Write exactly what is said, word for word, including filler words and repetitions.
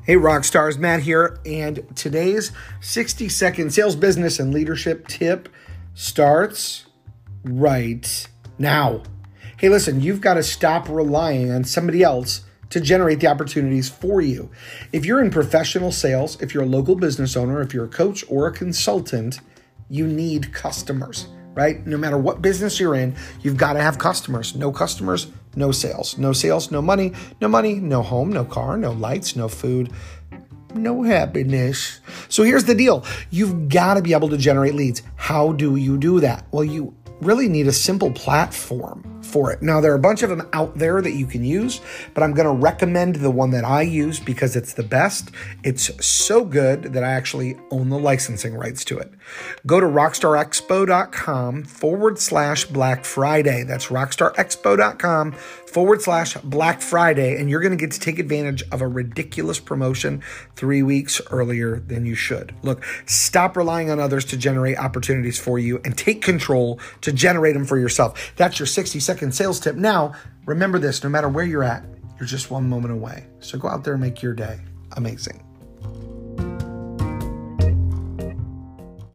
Hey, rock stars, Matt here, and today's sixty second sales, business, and leadership tip starts right now. Hey, listen, you've got to stop relying on somebody else to generate the opportunities for you. If you're in professional sales, if you're a local business owner, if you're a coach or a consultant, you need customers, right? No matter what business you're in, you've got to have customers. No customers, no sales. No sales, no money. No money, no home, no car, no lights, no food, no happiness. So here's the deal. You've got to be able to generate leads. How do you do that? Well, you really need a simple platform for it. Now, there are a bunch of them out there that you can use, but I'm going to recommend the one that I use because it's the best. It's so good that I actually own the licensing rights to it. Go to rockstarexpo.com forward slash Black Friday. That's rockstarexpo.com forward slash Black Friday, and you're going to get to take advantage of a ridiculous promotion three weeks earlier than you should. Look, stop relying on others to generate opportunities for you and take control to generate them for yourself. That's your sixty second sales tip. Now, remember this, no matter where you're at, you're just one moment away. So go out there and make your day amazing.